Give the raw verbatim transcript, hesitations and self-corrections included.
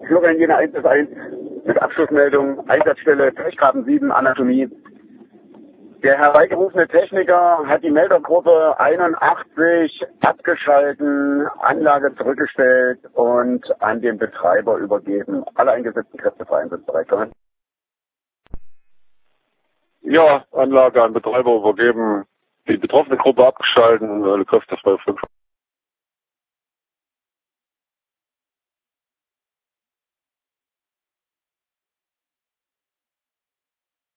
Florian Jena eins eins mit Abschlussmeldung, Einsatzstelle Pechgraben sieben, Anatomie. Der herbeigerufene Techniker hat die Meldergruppe einundachtzig abgeschalten, Anlage zurückgestellt und an den Betreiber übergeben. Alle eingesetzten Kräfte für einsatzbereit. Ja, Anlage an Betreiber übergeben, die betroffene Gruppe abgeschalten, alle Kräfte frei.